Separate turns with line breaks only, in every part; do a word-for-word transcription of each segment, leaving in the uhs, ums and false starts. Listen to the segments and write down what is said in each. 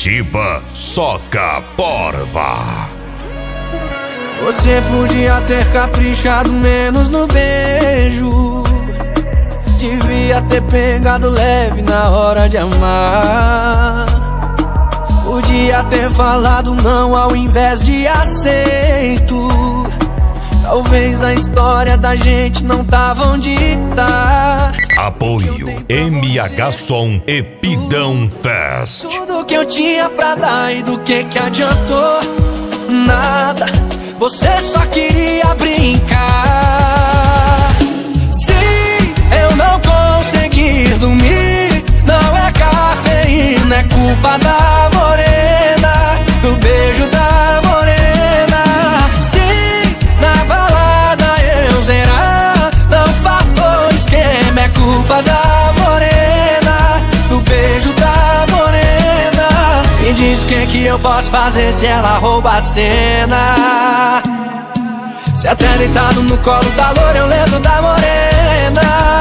Nativa Soca Porva.
Você podia ter caprichado menos no beijo, devia ter pegado leve na hora de amar. Podia ter falado não ao invés de aceito. Talvez a história da gente não tava onde tá.
Apoio M H Som e Pidão Fest.
Tudo que eu tinha pra dar e do que que adiantou? Nada, você só queria brincar. Se eu não conseguir dormir, não é cafeína, é culpa da morena, do beijo da morena. Se na balada eu zerar, não faltou esquema, é culpa da morena, do beijo da morena. Me diz o que que eu posso fazer se ela rouba a cena. Se até deitado no colo da loura eu lembro da morena.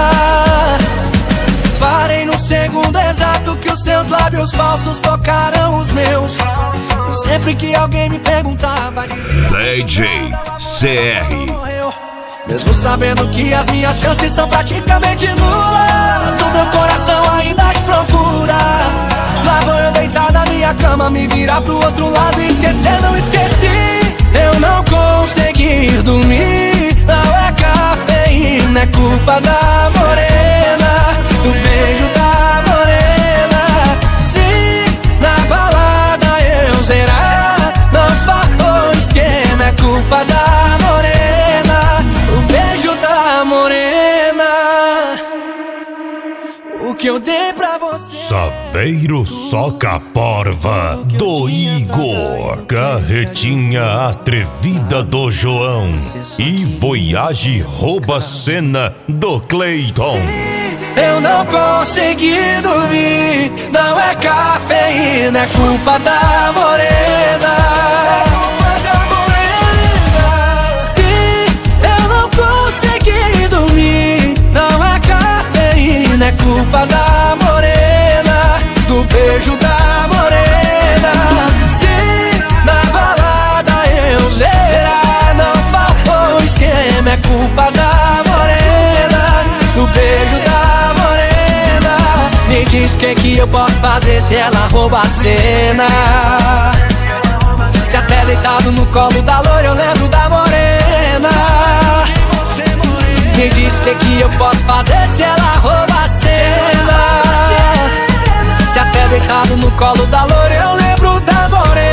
Parei no segundo exato que os seus lábios falsos tocaram os meus. E sempre que alguém me perguntava,
D J C R.
Mesmo sabendo que as minhas chances são praticamente nulas, o meu coração ainda te procura. Lá vou eu deitar na minha cama, me virar pro outro lado e esquecer, não esqueci. Eu não consegui dormir, não é cafeína, é culpa da morena, do beijo da morena. Se na balada eu zerar, não faltou esquema, é culpa da morena, do beijo da morena. O que eu dei pra você.
Saveiro Soca Porva do Igor, Carretinha Atrevida do João e Voyage Rouba Cena do Cleiton.
Eu não consegui dormir, não é cafeína, é culpa da morena. Se eu não consegui dormir, não é cafeína, é culpa da morena, do beijo da morena. Se na balada eu zerar, não faltou esquema, é culpa da morena, do beijo da morena. Me diz o que que eu posso fazer se ela rouba a cena. Se até deitado no colo da loira eu lembro da morena. Me diz o que que eu posso fazer se ela rouba a cena. Se até deitado no colo da loira eu lembro da morena.